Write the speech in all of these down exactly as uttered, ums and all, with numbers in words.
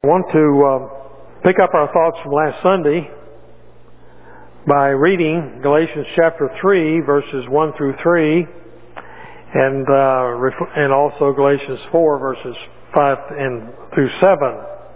I want to uh, pick up our thoughts from last Sunday by reading Galatians chapter three, verses one through three, and uh, ref- and also Galatians four, verses five and through seven.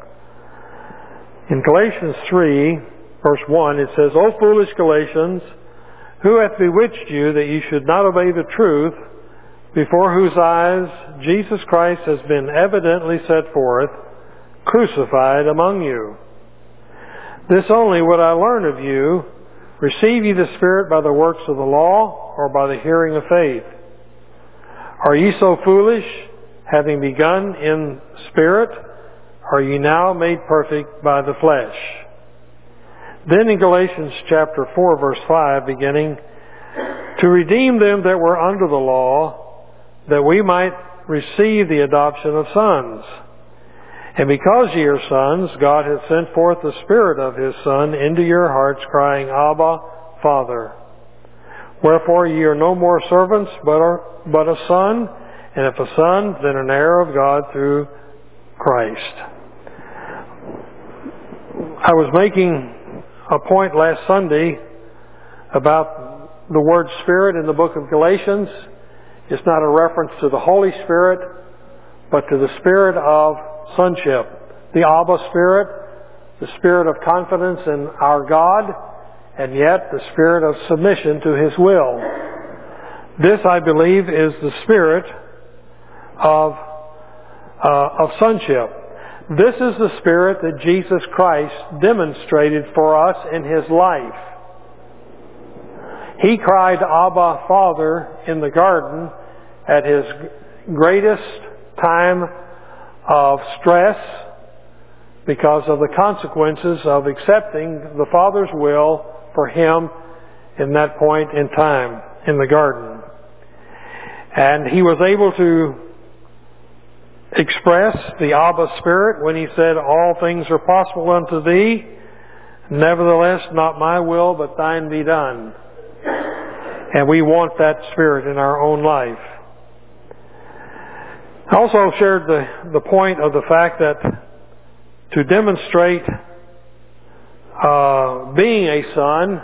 In Galatians three, verse one, it says, "O foolish Galatians, who hath bewitched you that ye should not obey the truth, before whose eyes Jesus Christ has been evidently set forth, crucified among you? This only would I learn of you, receive ye the Spirit by the works of the law, or by the hearing of faith? Are ye so foolish, having begun in spirit, are ye now made perfect by the flesh?" Then in Galatians chapter four, verse five, beginning, "To redeem them that were under the law, that we might receive the adoption of sons. And because ye are sons, God hath sent forth the Spirit of His Son into your hearts, crying, Abba, Father. Wherefore ye are no more servants, but, are, but a son, and if a son, then an heir of God through Christ." I was making a point last Sunday about the word Spirit in the book of Galatians. It's not a reference to the Holy Spirit, but to the Spirit of sonship, the Abba Spirit, the Spirit of confidence in our God, and yet the Spirit of submission to His will. This, I believe, is the Spirit of, uh, of sonship. This is the Spirit that Jesus Christ demonstrated for us in His life. He cried, Abba, Father, in the garden at His greatest time of stress because of the consequences of accepting the Father's will for Him in that point in time in the garden. And He was able to express the Abba Spirit when He said, "All things are possible unto Thee, nevertheless not my will but Thine be done." And we want that Spirit in our own life. I also shared the, the point of the fact that to demonstrate uh, being a son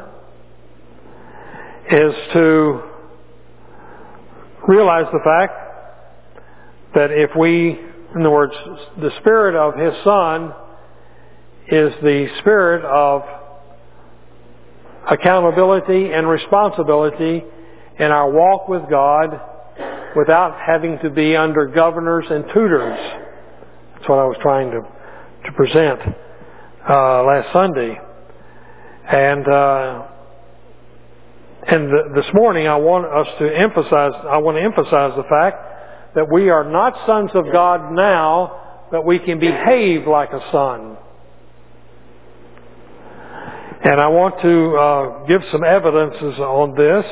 is to realize the fact that if we, in other words, the Spirit of His Son is the Spirit of accountability and responsibility in our walk with God, without having to be under governors and tutors. That's what I was trying to, to present uh, last Sunday. And uh, and the, this morning I want us to emphasize, I want to emphasize the fact that we are not sons of God now, but we can behave like a son. And I want to uh, give some evidences on this.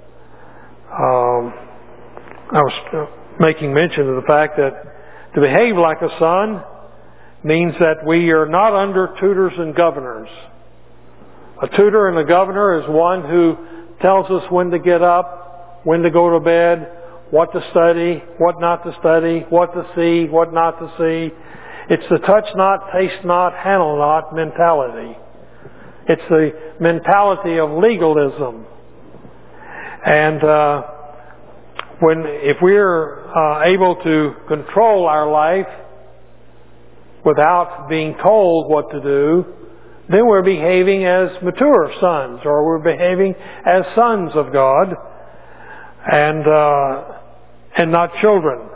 Um, I was making mention of the fact that to behave like a son means that we are not under tutors and governors. A tutor and a governor is one who tells us when to get up, when to go to bed, what to study, what not to study, what to see, what not to see. It's the touch not, taste not, handle not mentality. It's the mentality of legalism. And uh, when if we're uh, able to control our life without being told what to do, then we're behaving as mature sons, or we're behaving as sons of God, and uh, and not children.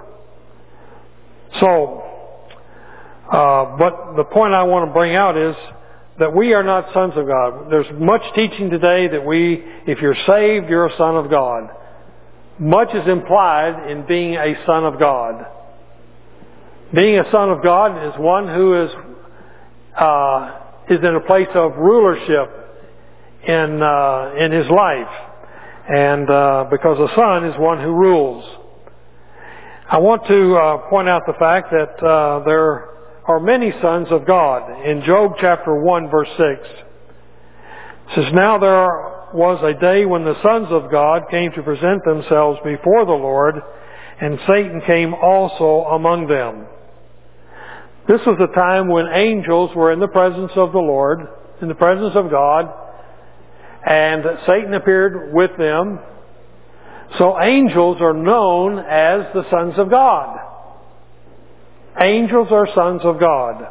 So, uh, but the point I want to bring out is that we are not sons of God. There's much teaching today that we, if you're saved, you're a son of God. Much is implied in being a son of God. Being a son of God is one who is uh, is in a place of rulership in uh, in his life, and uh, because a son is one who rules. I want to uh, point out the fact that uh, there are many sons of God. In Job chapter one, verse six, it says, "Now there are was a day when the sons of God came to present themselves before the Lord, and Satan came also among them. This was a time when angels were in the presence of the Lord, in the presence of God, and Satan appeared with them. So angels are known as the sons of God. Angels are sons of God.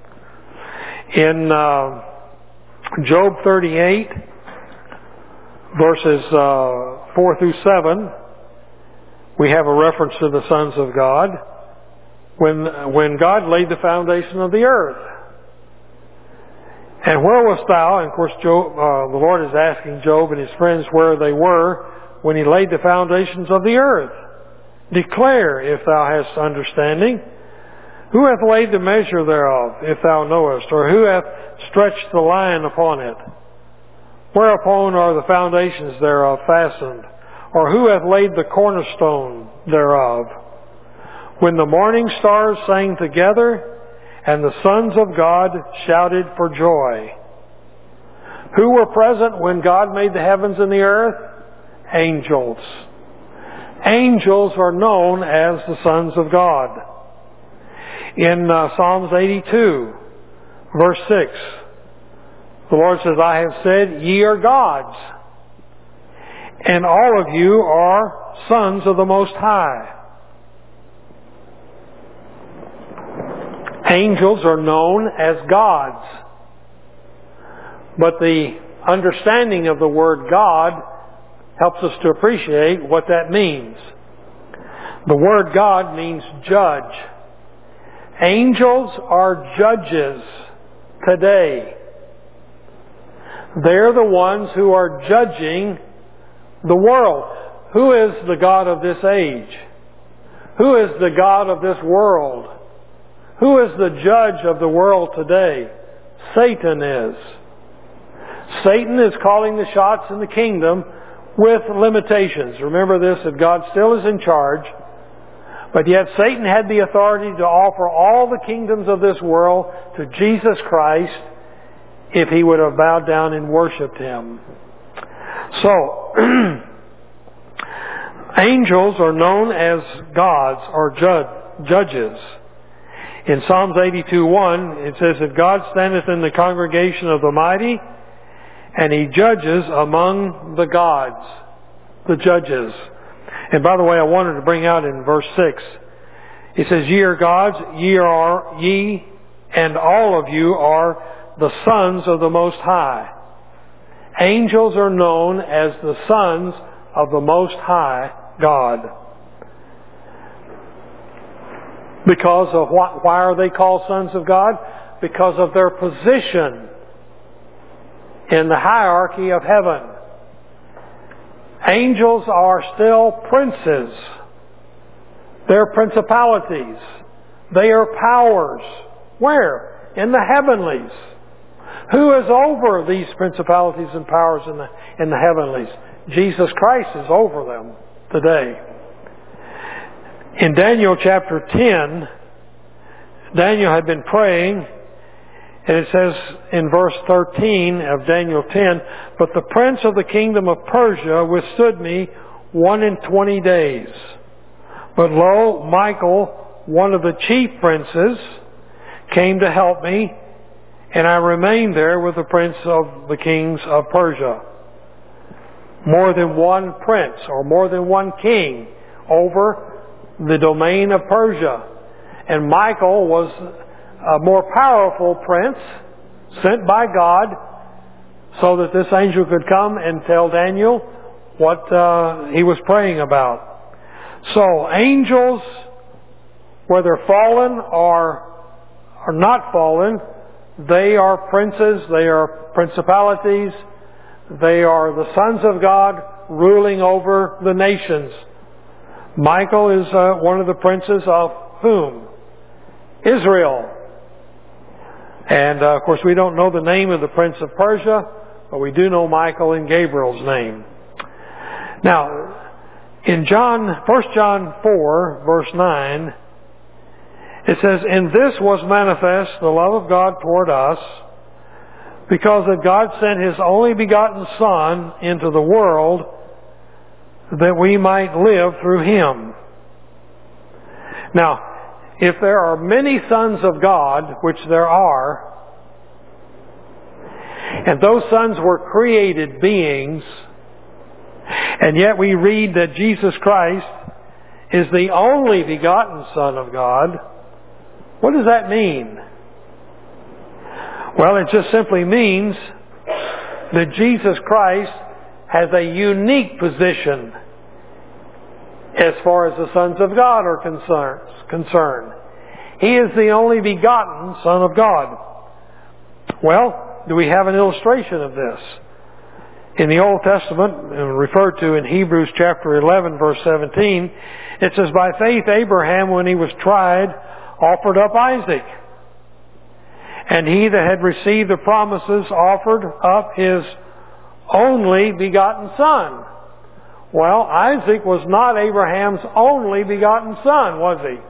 In uh, Job thirty-eight, verses uh, four through seven, we have a reference to the sons of God. When, when God laid the foundation of the earth. And where wast thou? And of course, Job, uh, the Lord is asking Job and his friends where they were when he laid the foundations of the earth. Declare, if thou hast understanding. Who hath laid the measure thereof, if thou knowest? Or who hath stretched the line upon it? Whereupon are the foundations thereof fastened? Or who hath laid the cornerstone thereof? When the morning stars sang together, and the sons of God shouted for joy. Who were present when God made the heavens and the earth? Angels. Angels are known as the sons of God. In uh, Psalms eighty-two, verse six, the Lord says, I have said, ye are gods, and all of you are sons of the Most High. Angels are known as gods. But the understanding of the word God helps us to appreciate what that means. The word God means judge. Angels are judges today. They're the ones who are judging the world. Who is the God of this age? Who is the God of this world? Who is the judge of the world today? Satan is. Satan is calling the shots in the kingdom with limitations. Remember this, that God still is in charge. But yet Satan had the authority to offer all the kingdoms of this world to Jesus Christ if he would have bowed down and worshipped Him. So, angels are known as gods or jud- judges. In Psalms eighty-two one, it says that God standeth in the congregation of the mighty, and He judges among the gods, the judges. And by the way, I wanted to bring out in verse six, it says, ye are gods, ye are, ye and all of you are the sons of the Most High. Angels are known as the sons of the Most High God. Because of what, why are they called sons of God? Because of their position in the hierarchy of heaven. Angels are still princes. They're principalities. They are powers. Where? In the heavenlies. Who is over these principalities and powers in the, in the heavenlies? Jesus Christ is over them today. In Daniel chapter ten, Daniel had been praying, and it says in verse thirteen of Daniel ten, but the prince of the kingdom of Persia withstood me one and twenty days. But lo, Michael, one of the chief princes, came to help me, and I remained there with the prince of the kings of Persia. More than one prince or more than one king over the domain of Persia. And Michael was a more powerful prince sent by God so that this angel could come and tell Daniel what uh, he was praying about. So angels, whether fallen or, or not fallen, they are princes, they are principalities, they are the sons of God ruling over the nations. Michael is uh, one of the princes of whom? Israel. And uh, of course we don't know the name of the prince of Persia, but we do know Michael and Gabriel's name. Now, in John, First John four, verse nine, it says, in this was manifest the love of God toward us, because that God sent His only begotten Son into the world that we might live through Him. Now, if there are many sons of God, which there are, and those sons were created beings, and yet we read that Jesus Christ is the only begotten Son of God, what does that mean? Well, it just simply means that Jesus Christ has a unique position as far as the sons of God are concerned. He is the only begotten Son of God. Well, do we have an illustration of this? In the Old Testament, referred to in Hebrews chapter eleven, verse seventeen, it says, by faith Abraham, when he was tried, offered up Isaac. And he that had received the promises offered up his only begotten son. Well, Isaac was not Abraham's only begotten son, was he?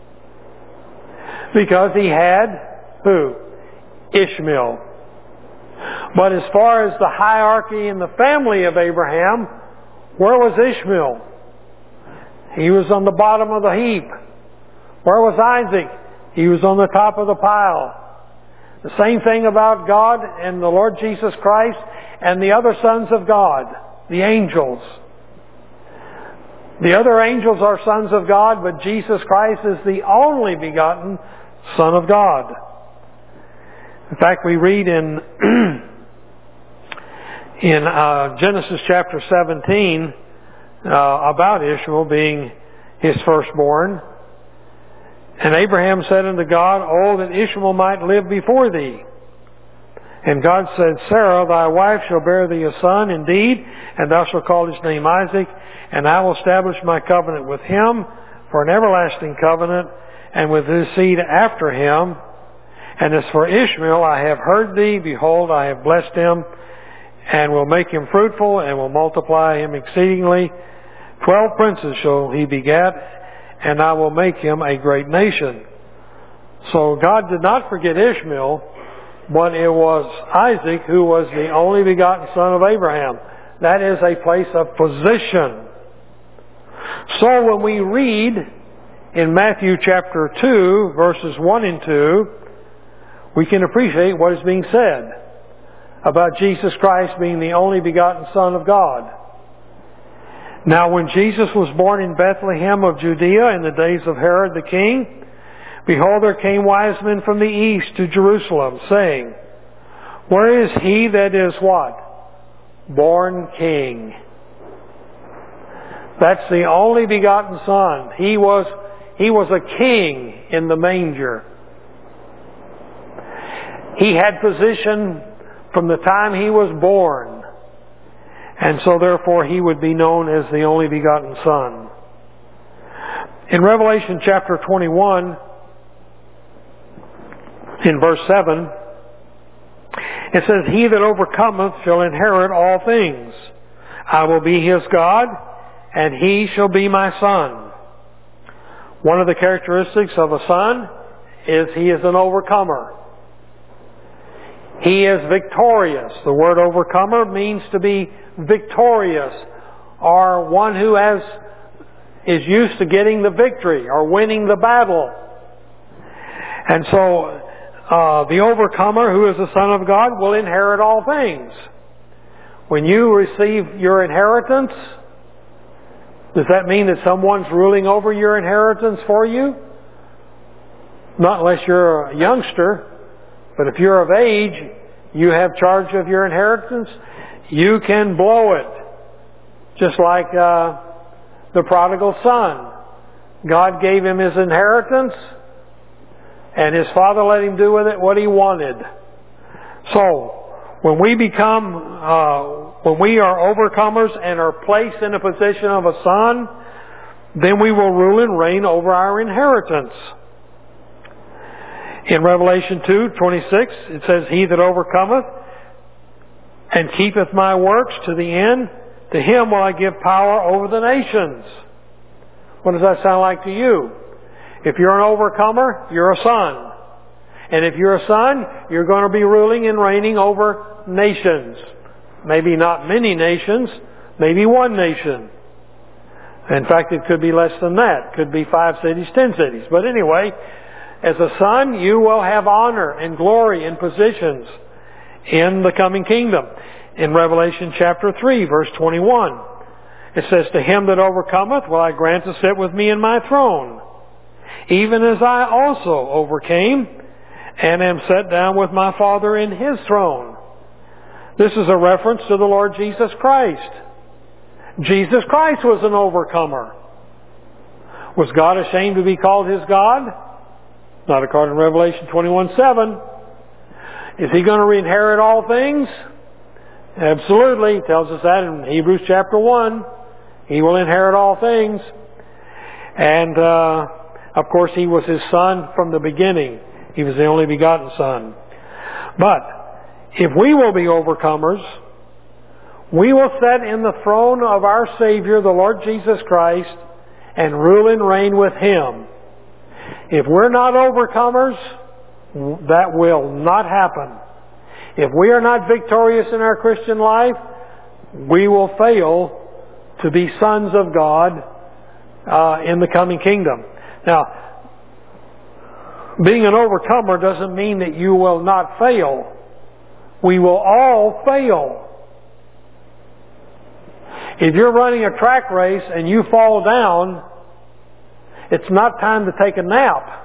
Because he had who? Ishmael. But as far as the hierarchy in the family of Abraham, where was Ishmael? He was on the bottom of the heap. Where was Isaac? He was on the top of the pile. The same thing about God and the Lord Jesus Christ and the other sons of God, the angels. The other angels are sons of God, but Jesus Christ is the only begotten Son of God. In fact, we read in in uh, Genesis chapter seventeen uh, about Ishmael being his firstborn. And Abraham said unto God, oh, that Ishmael might live before thee. And God said, Sarah, thy wife, shall bear thee a son indeed, and thou shalt call his name Isaac, and I will establish my covenant with him for an everlasting covenant, and with his seed after him. And as for Ishmael, I have heard thee, behold, I have blessed him, and will make him fruitful, and will multiply him exceedingly. Twelve princes shall he begat, and I will make him a great nation. So God did not forget Ishmael, but it was Isaac who was the only begotten son of Abraham. That is a place of position. So when we read in Matthew chapter two, verses one and two, we can appreciate what is being said about Jesus Christ being the only begotten Son of God. Now when Jesus was born in Bethlehem of Judea in the days of Herod the king, behold, there came wise men from the east to Jerusalem, saying, where is he that is what? Born king. That's the only begotten Son. He was, he was a king in the manger. He had position from the time he was born. And so therefore he would be known as the only begotten Son. In Revelation chapter twenty-one, in verse seven, it says, he that overcometh shall inherit all things. I will be his God, and he shall be my son. One of the characteristics of a son is he is an overcomer. He is victorious. The word overcomer means to be victorious, or one who has is used to getting the victory or winning the battle. And so uh, the overcomer, who is the Son of God, will inherit all things. When you receive your inheritance, does that mean that someone's ruling over your inheritance for you? Not unless you're a youngster. But if you're of age, you have charge of your inheritance, you can blow it. Just like uh, the prodigal son. God gave him his inheritance, and his father let him do with it what he wanted. So, when we become, uh, when we are overcomers and are placed in a position of a son, then we will rule and reign over our inheritance. In Revelation two twenty-six, it says, he that overcometh and keepeth my works to the end, to him will I give power over the nations. What does that sound like to you? If you're an overcomer, you're a son. And if you're a son, you're going to be ruling and reigning over nations. Maybe not many nations, maybe one nation. In fact, it could be less than that. It could be five cities, ten cities. But anyway, as a son, you will have honor and glory and positions in the coming kingdom. In Revelation chapter three, verse twenty-one, it says, "To him that overcometh will I grant to sit with me in my throne, even as I also overcame, and am set down with my Father in His throne." This is a reference to the Lord Jesus Christ. Jesus Christ was an overcomer. Was God ashamed to be called His God? Not according to Revelation twenty-one seven. Is He going to inherit all things? Absolutely. He tells us that in Hebrews chapter one. He will inherit all things. And, uh, of course, He was His Son from the beginning. He was the only begotten Son. But, if we will be overcomers, we will sit in the throne of our Savior, the Lord Jesus Christ, and rule and reign with Him. If we're not overcomers, that will not happen. If we are not victorious in our Christian life, we will fail to be sons of God uh, in the coming kingdom. Now, being an overcomer doesn't mean that you will not fail. We will all fail. If you're running a track race and you fall down, it's not time to take a nap.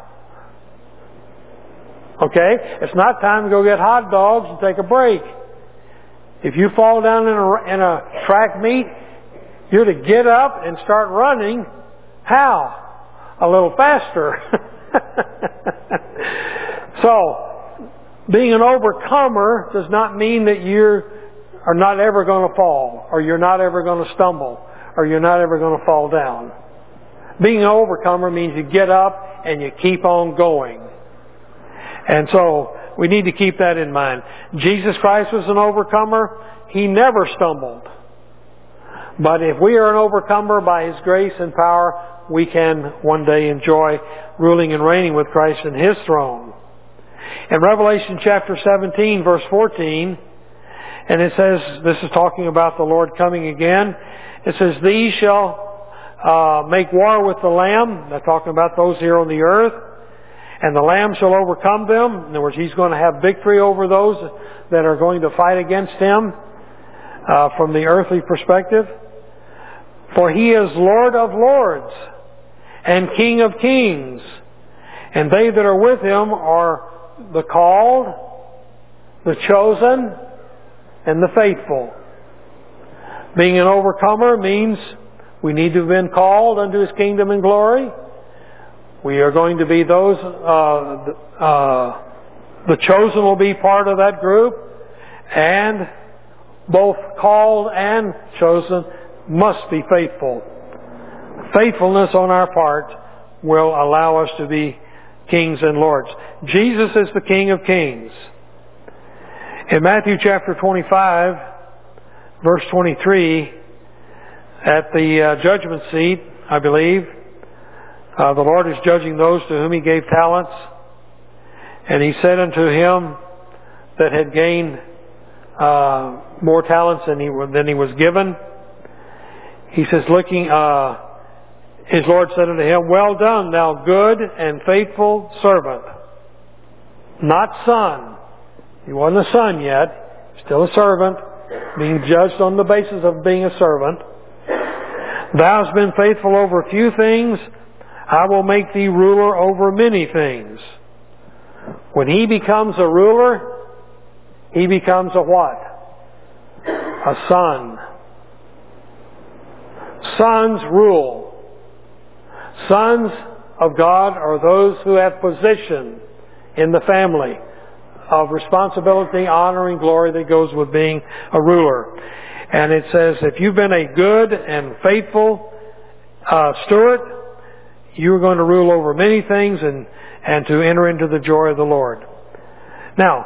Okay? It's not time to go get hot dogs and take a break. If you fall down in a, in a track meet, you're to get up and start running. How? A little faster. So, being an overcomer does not mean that you are not ever going to fall, or you're not ever going to stumble, or you're not ever going to fall down. Being an overcomer means you get up and you keep on going. And so, we need to keep that in mind. Jesus Christ was an overcomer. He never stumbled. But if we are an overcomer by His grace and power, we can one day enjoy ruling and reigning with Christ in His throne. In Revelation chapter seventeen, verse fourteen, and it says, this is talking about the Lord coming again, it says, "These shall uh, make war with the Lamb." They're talking about those here on the earth. "And the Lamb shall overcome them." In other words, He's going to have victory over those that are going to fight against Him uh, from the earthly perspective. "For He is Lord of lords and King of kings. And they that are with Him are the called, the chosen, and the faithful." Being an overcomer means we need to have been called unto His kingdom and glory. We are going to be those, uh, uh, the chosen will be part of that group, and both called and chosen must be faithful. Faithfulness on our part will allow us to be kings and lords. Jesus is the King of kings. In Matthew chapter twenty-five, verse twenty-three, at the uh, judgment seat, I believe, Uh, the Lord is judging those to whom He gave talents. And He said unto him that had gained uh, more talents than he, than he was given, He says, looking, uh, His Lord said unto him, "Well done, thou good and faithful servant." Not son. He wasn't a son yet. Still a servant, being judged on the basis of being a servant. "Thou hast been faithful over a few things, I will make thee ruler over many things." When he becomes a ruler, he becomes a what? A son. Sons rule. Sons of God are those who have position in the family of responsibility, honor, and glory that goes with being a ruler. And it says, if you've been a good and faithful uh, steward, you're going to rule over many things and, and to enter into the joy of the Lord. Now,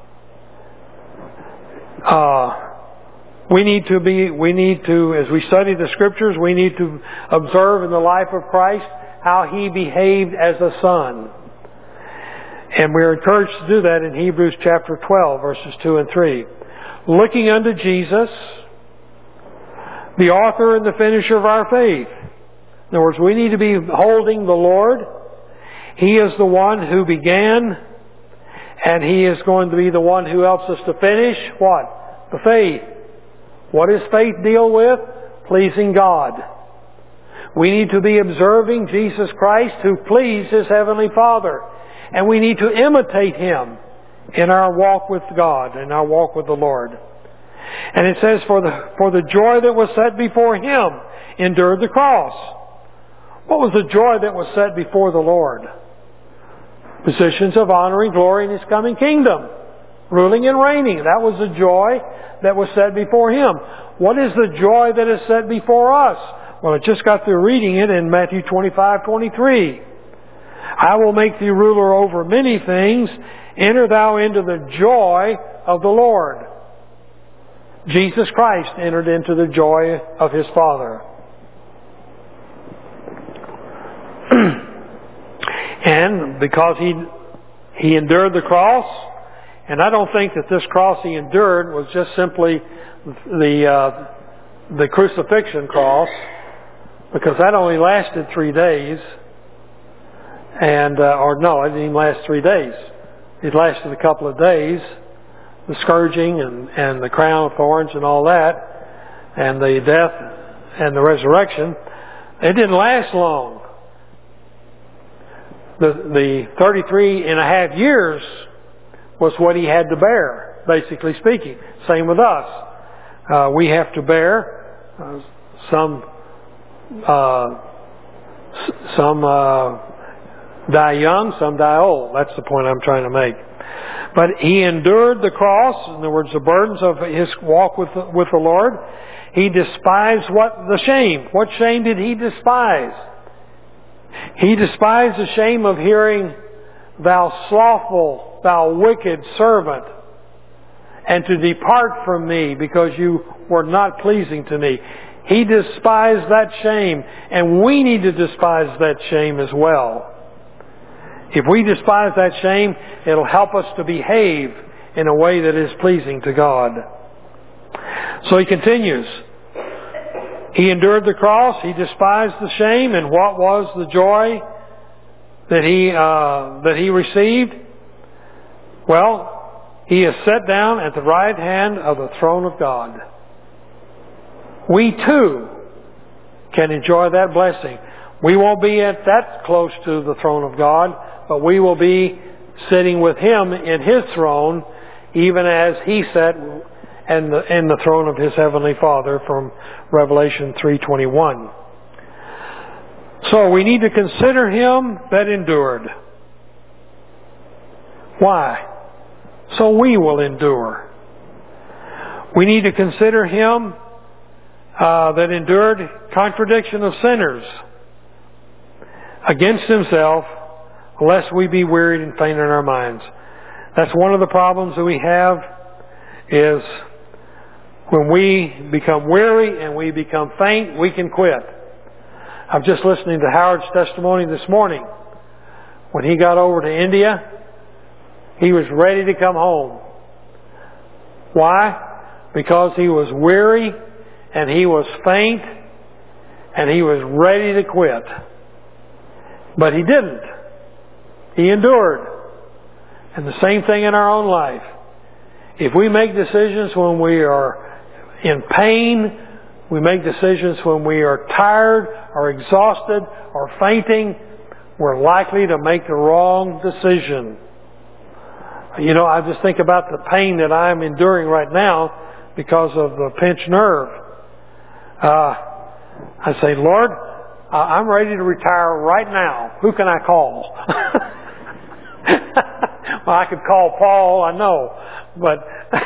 uh, we need to be, we need to, as we study the Scriptures, we need to observe in the life of Christ how He behaved as a son. And we're encouraged to do that in Hebrews chapter twelve, verses two and three. "Looking unto Jesus, the author and the finisher of our faith, In other words, we need to be holding the Lord. He is the one who began, and He is going to be the one who helps us to finish what? The faith. What does faith deal with? Pleasing God. We need to be observing Jesus Christ who pleased His Heavenly Father. And we need to imitate Him in our walk with God, in our walk with the Lord. And it says, for the, for the joy that was set before Him, endured the cross. What was the joy that was set before the Lord? Positions of honor and glory in His coming kingdom. Ruling and reigning. That was the joy that was set before Him. What is the joy that is set before us? Well, I just got through reading it in Matthew twenty-five twenty-three. I will make thee ruler over many things. Enter thou into the joy of the Lord. Jesus Christ entered into the joy of His Father. And because He He endured the cross, and I don't think that this cross He endured was just simply the uh, the crucifixion cross, because that only lasted three days. And, uh, or no, it didn't even last three days. It lasted a couple of days. The scourging and, and the crown of thorns and all that, and the death and the resurrection. It didn't last long. The, the thirty-three and a half years was what He had to bear, basically speaking. Same with us. Uh, we have to bear uh, some, uh, some, uh, die young, some die old. That's the point I'm trying to make. But He endured the cross, in other words, the burdens of His walk with the, with the Lord. He despised what? The shame. What shame did He despise? He despised the shame of hearing, thou slothful, thou wicked servant, and to depart from me because you were not pleasing to me. He despised that shame, and we need to despise that shame as well. If we despise that shame, it'll help us to behave in a way that is pleasing to God. So He continues. He endured the cross. He despised the shame. And what was the joy that He, uh, that He received? Well, He is set down at the right hand of the throne of God. We too can enjoy that blessing. We won't be at that close to the throne of God, but we will be sitting with Him in His throne, even as He sat in the, in the throne of His Heavenly Father, from Revelation three twenty-one. So we need to consider Him that endured. Why? So we will endure. We need to consider Him uh, that endured contradiction of sinners against Himself, lest we be wearied and faint in our minds. That's one of the problems that we have, is when we become weary and we become faint, we can quit. I'm just listening to Howard's testimony this morning. When he got over to India, he was ready to come home. Why? Because he was weary and he was faint and he was ready to quit. But he didn't. He endured. And the same thing in our own life. If we make decisions when we are in pain, we make decisions when we are tired or exhausted or fainting, we're likely to make the wrong decision. You know, I just think about the pain that I'm enduring right now because of the pinched nerve. Uh, I say, Lord, I'm ready to retire right now. Who can I call? Well, I could call Paul, I know, but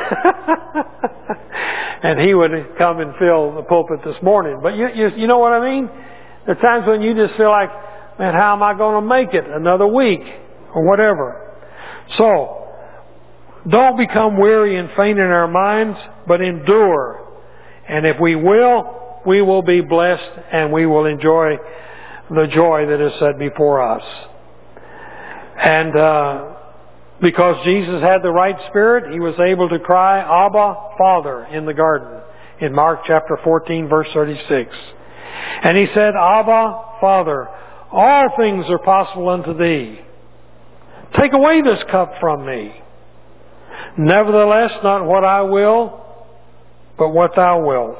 and he would come and fill the pulpit this morning. But you, you, you know what I mean? There are times when you just feel like, man, how am I going to make it another week or whatever? So, don't become weary and faint in our minds, but endure. And if we will, we will be blessed and we will enjoy the joy that is set before us. And uh, because Jesus had the right spirit, He was able to cry, Abba, Father, in the garden, in Mark chapter fourteen, verse thirty-six. And He said, Abba, Father, all things are possible unto thee. Take away this cup from me. Nevertheless, not what I will, but what thou wilt.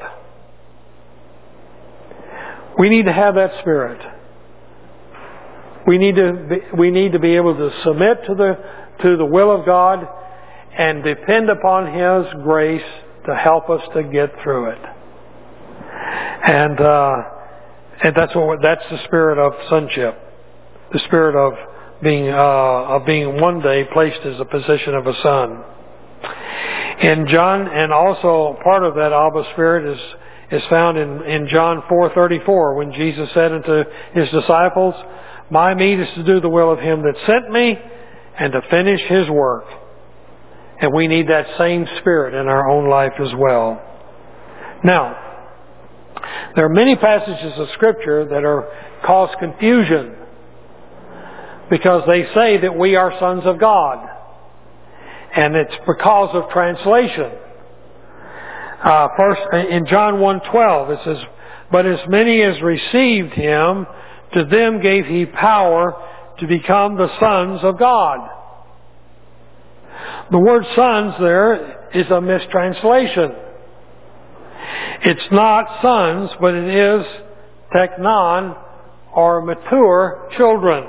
We need to have that spirit. We need to be, we need to be able to submit to the to the will of God and depend upon His grace to help us to get through it. And uh, and that's what that's the spirit of sonship, the spirit of being uh, of being one day placed as a position of a son. In John, and also part of that Abba spirit is is found in in John four thirty-four, when Jesus said unto His disciples, "My meat is to do the will of Him that sent me, and to finish His work." And we need that same spirit in our own life as well. Now, there are many passages of Scripture that are cause confusion because they say that we are sons of God. And it's because of translation. Uh, first, in John one twelve, it says, "But as many as received Him, to them gave He power to become the sons of God." The word sons there is a mistranslation. It's not sons, but it is teknon, or mature children.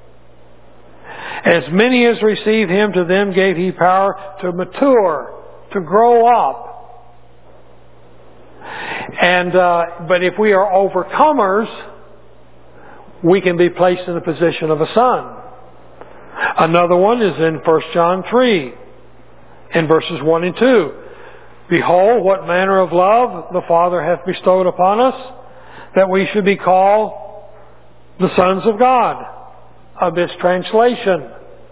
As many as received Him, to them gave He power to mature, to grow up. And uh, but if we are overcomers, we can be placed in the position of a son. Another one is in First John three, in verses one and two. "Behold, what manner of love the Father hath bestowed upon us, that we should be called the sons of God." A mistranslation.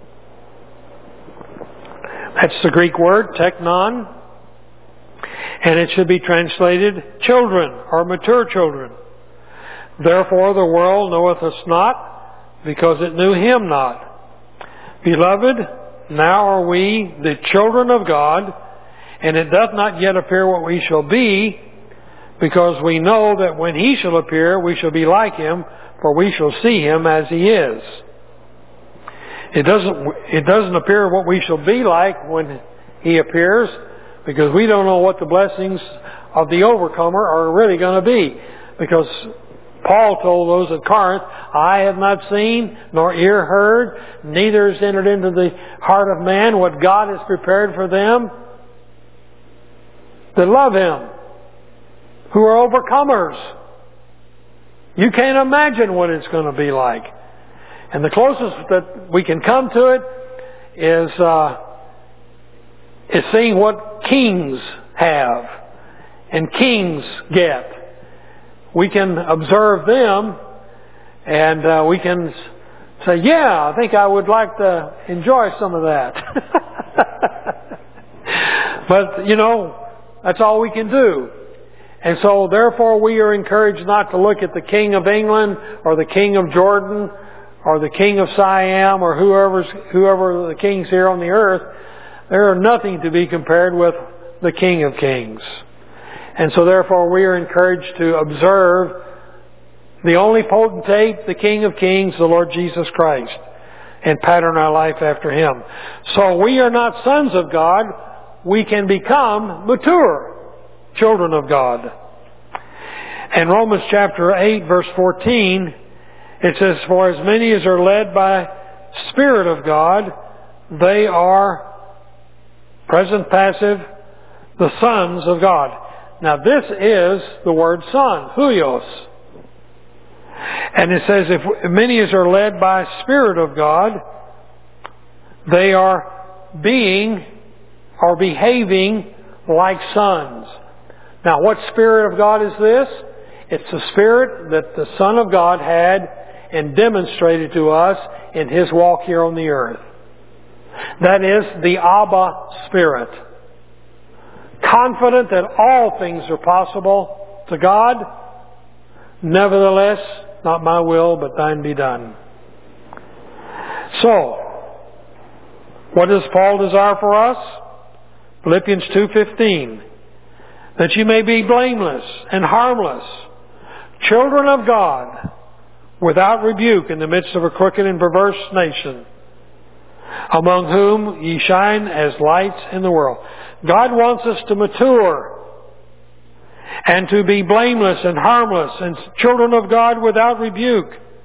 That's the Greek word, teknon. And it should be translated children, or mature children. "Therefore the world knoweth us not, because it knew Him not. Beloved, now are we the children of God, and it doth not yet appear what we shall be, because we know that when He shall appear, we shall be like Him, for we shall see Him as He is." It doesn't, it doesn't appear what we shall be like when He appears, because we don't know what the blessings of the overcomer are really going to be. Because Paul told those at Corinth, "Eye have not seen, nor ear heard, neither has entered into the heart of man what God has prepared for them that love Him, who are overcomers." You can't imagine what it's going to be like. And the closest that we can come to it is uh, is seeing what kings have and kings get. We can observe them, and uh, we can say, "Yeah, I think I would like to enjoy some of that." But, you know, that's all we can do. And so, therefore, we are encouraged not to look at the King of England or the King of Jordan or the King of Siam or whoever's, whoever the kings here on the earth. They are nothing to be compared with the King of Kings. And so, therefore, we are encouraged to observe the only potentate, the King of Kings, the Lord Jesus Christ, and pattern our life after Him. So we are not sons of God. We can become mature children of God. In Romans chapter eight, verse fourteen, it says, "For as many as are led by Spirit of God, they are," present passive, "the sons of God." Now this is the word son, huios. And it says, if many as are led by Spirit of God, they are being or behaving like sons. Now what Spirit of God is this? It's the Spirit that the Son of God had and demonstrated to us in His walk here on the earth. That is the Abba Spirit. Confident that all things are possible to God. Nevertheless, not my will, but thine be done. So, what does Paul desire for us? Philippians two fifteen. "That you may be blameless and harmless, children of God, without rebuke in the midst of a crooked and perverse nation, among whom ye shine as lights in the world. God wants us to mature and to be blameless and harmless and children of God without rebuke.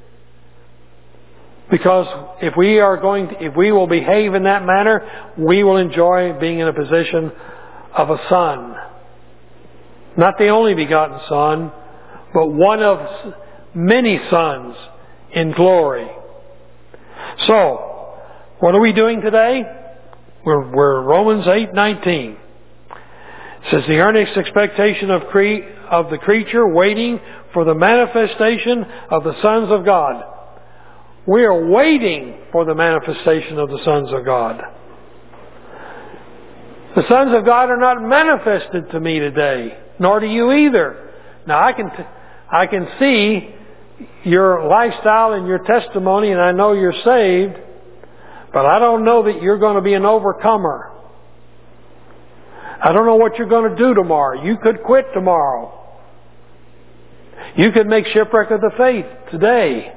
Because if we are going, to, if we will behave in that manner, we will enjoy being in a position of a son. Not the only begotten Son, but one of many sons in glory. So, what are we doing today? We're, we're Romans eight nineteen. It says, the earnest expectation of, cre- of the creature waiting for the manifestation of the sons of God. We are waiting for the manifestation of the sons of God. The sons of God are not manifested to me today, nor to you either. Now I can, t- I can see your lifestyle and your testimony, and I know you're saved, but I don't know that you're going to be an overcomer. I don't know what you're going to do tomorrow. You could quit tomorrow. You could make shipwreck of the faith today.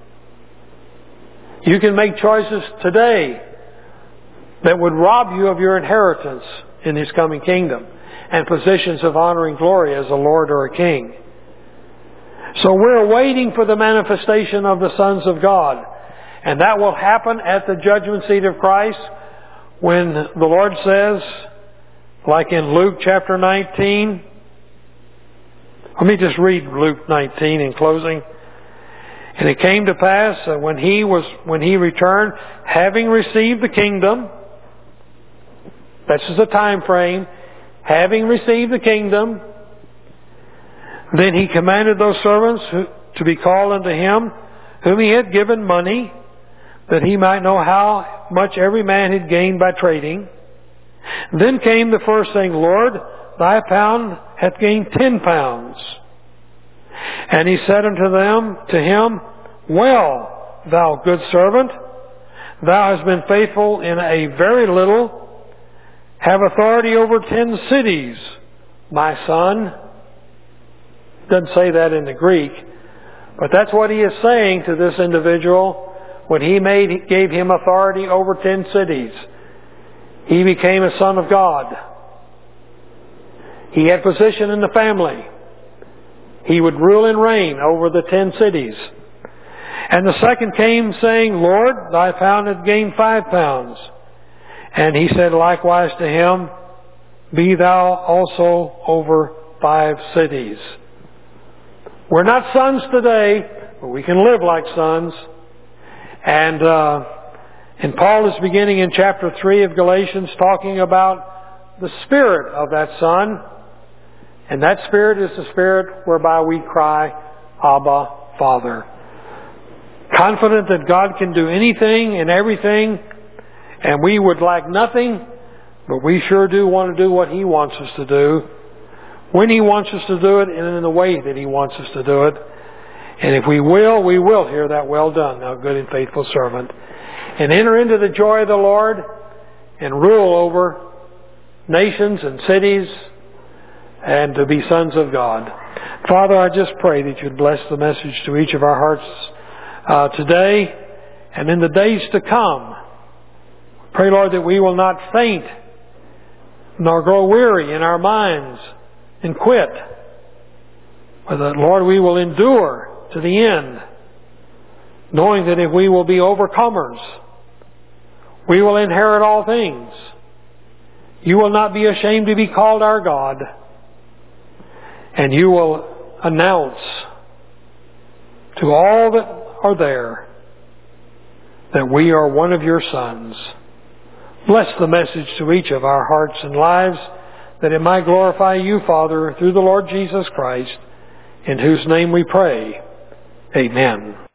You can make choices today that would rob you of your inheritance in His coming kingdom and positions of honor and glory as a Lord or a King. So we're waiting for the manifestation of the sons of God. And that will happen at the judgment seat of Christ when the Lord says, like in Luke chapter nineteen. Let me just read Luke nineteen in closing. And it came to pass that when he was, when he returned, having received the kingdom, this is the time frame, having received the kingdom, then he commanded those servants who, to be called unto him, whom he had given money, that he might know how much every man had gained by trading. Then came the first saying, Lord, thy pound hath gained ten pounds. And he said unto them, to him, well, thou good servant, thou hast been faithful in a very little, have authority over ten cities, my son. Doesn't say that in the Greek, but that's what he is saying to this individual when he made, gave him authority over ten cities. He became a son of God. He had position in the family. He would rule and reign over the ten cities. And the second came saying, Lord, thy pound hath gained five pounds. And he said likewise to him, be thou also over five cities. We're not sons today, but we can live like sons. And, uh, and Paul is beginning in chapter three of Galatians talking about the spirit of that son. And that spirit is the spirit whereby we cry, Abba, Father. Confident that God can do anything and everything, and we would lack nothing, but we sure do want to do what He wants us to do, when He wants us to do it, and in the way that He wants us to do it. And if we will, we will hear that, well done, thou good and faithful servant. And enter into the joy of the Lord and rule over nations and cities and to be sons of God. Father, I just pray that you'd bless the message to each of our hearts uh, today and in the days to come. Pray, Lord, that we will not faint nor grow weary in our minds and quit. But that, Lord, we will endure to the end, knowing that if we will be overcomers, we will inherit all things. You will not be ashamed to be called our God. And you will announce to all that are there that we are one of your sons. Bless the message to each of our hearts and lives, that it might glorify you, Father, through the Lord Jesus Christ, in whose name we pray. Amen.